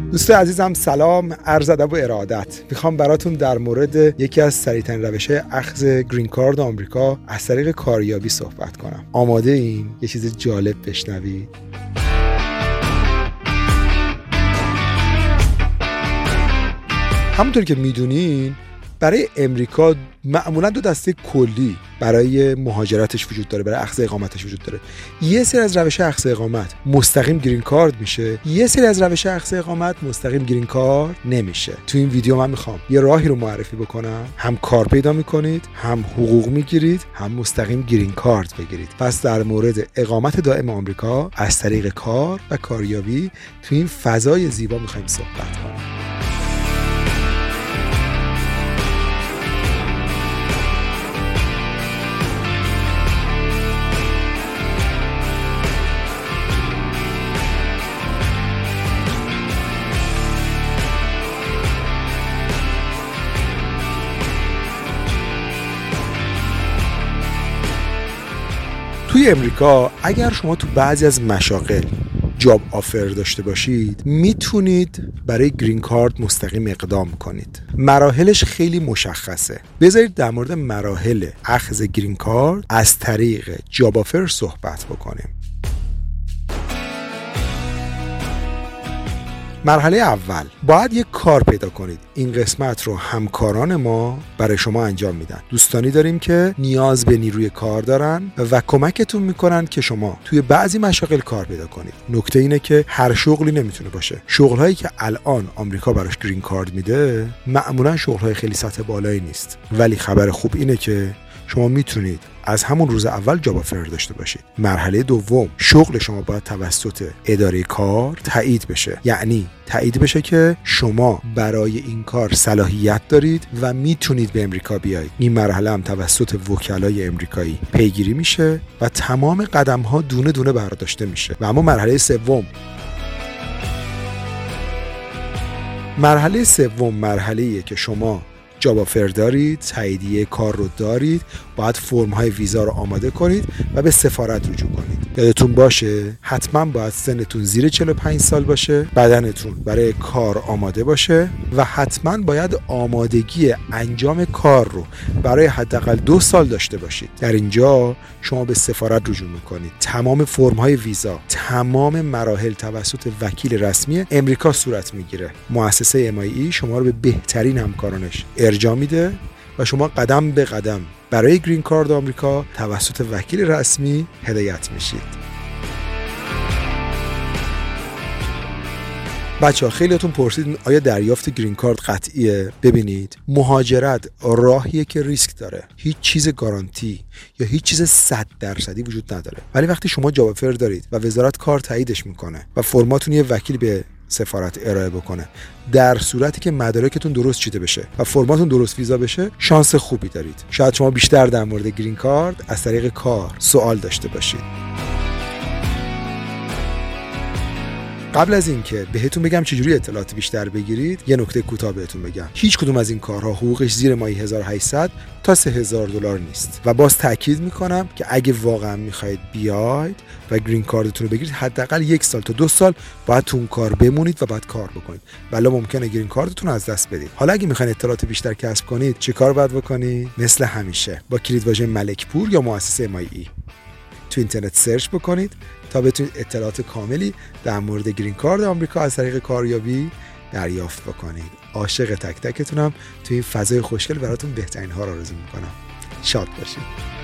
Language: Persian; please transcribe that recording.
دوستان عزیزم سلام، عرض ادب و ارادت. میخوام براتون در مورد یکی از سریع‌ترین روش‌های اخذ گرین کارت آمریکا از طریق کاریابی صحبت کنم. آماده این؟ یه چیز جالب بشنوید. همونطور که میدونین برای امریکا معمولا دو دسته کلی برای مهاجرتش وجود داره، برای اخذ اقامتش وجود داره. یه سری از روش اخذ اقامت مستقیم گرین کارت میشه، یه سری از روش اخذ اقامت مستقیم گرین کارت نمیشه. تو این ویدیو من میخوام یه راهی رو معرفی بکنم، هم کار پیدا میکنید، هم حقوق میگیرید، هم مستقیم گرین کارت بگیرید. پس در مورد اقامت دائم آمریکا از طریق کار و کاریابی تو این فضای زیبا میخوایم صحبت کنیم. توی امریکا اگر شما تو بعضی از مشاغل جاب آفر داشته باشید میتونید برای گرین کارت مستقیم اقدام کنید. مراحلش خیلی مشخصه. بذارید در مورد مراحل اخذ گرین کارت از طریق جاب آفر صحبت بکنیم. مرحله اول باید یک کار پیدا کنید. این قسمت رو همکاران ما برای شما انجام میدن. دوستانی داریم که نیاز به نیروی کار دارن و کمکتون میکنن که شما توی بعضی مشاغل کار پیدا کنید. نکته اینه که هر شغلی نمیتونه باشه. شغلهایی که الان آمریکا براش گرین کارت میده معمولا شغلهای خیلی سطح بالایی نیست. ولی خبر خوب اینه که شما میتونید از همون روز اول جاب آفر داشته باشید. مرحله دوم، شغل شما باید توسط اداره کار تایید بشه. یعنی تایید بشه که شما برای این کار صلاحیت دارید و میتونید به امریکا بیایید. این مرحله هم توسط وکلای امریکایی پیگیری میشه و تمام قدم ها دونه دونه برداشته میشه. و اما مرحله سوم، مرحله‌ایه که شما جاب آفر دارید، تاییدیه کار رو دارید، باید فرم های ویزا رو آماده کنید و به سفارت رجوع کنید. یادتون باشه حتما باید سنتون زیر 45 سال باشه، بدنتون برای کار آماده باشه و حتما باید آمادگی انجام کار رو برای حداقل 2 سال داشته باشید. در اینجا شما به سفارت رجوع میکنید. تمام فرم های ویزا، تمام مراحل توسط وکیل رسمی امریکا صورت میگیره. مؤسسه MIE شما رو به بهترین همکارانش ارجاع میده و شما قدم به قدم برای گرین کارت آمریکا توسط وکیل رسمی هدایت میشید. بچه‌ها خیلیاتون پرسید آیا دریافت گرین کارت قطعیه؟ ببینید، مهاجرت راهیه که ریسک داره. هیچ چیز گارانتی یا هیچ چیز 100% وجود نداره. ولی وقتی شما جاب آفر دارید و وزارت کار تاییدش میکنه و فرماتون یه وکیل به سفارت ارائه بکنه، در صورتی که مدارکتون درست چیده بشه و فرماتون درست ویزا بشه، شانس خوبی دارید. شاید شما بیشتر در مورد گرین کارت از طریق کار سوال داشته باشید. قبل از اینکه بهتون بگم چجوری اطلاعات بیشتر بگیرید، یه نکته کوتاه بهتون بگم. هیچ کدوم از این کارها حقوقش زیر ماهی 1800 تا 3000 دلار نیست. و باز تاکید میکنم که اگه واقعا میخواید بیاید و گرین کارتتون رو بگیرید، حداقل 1 سال تا 2 سال باید تو اون کار بمونید و باید کار بکنید. ولی ممکنه گرین کارتتون رو از دست بدید. حالا اگه میخواید اطلاعات بیشتر کسب کنید، چه کار باید بکنید؟ مثل همیشه با کلید واژه ملکپور یا مؤسسه MIE تو اینترنت سرچ بکنید تا بتونید اطلاعات کاملی در مورد گرین کارت آمریکا از طریق کاریابی دریافت بکنید. عاشق تک تکتونم. تو این فضای خوشگل براتون بهترین ها رو آرزو میکنم. شاد باشید.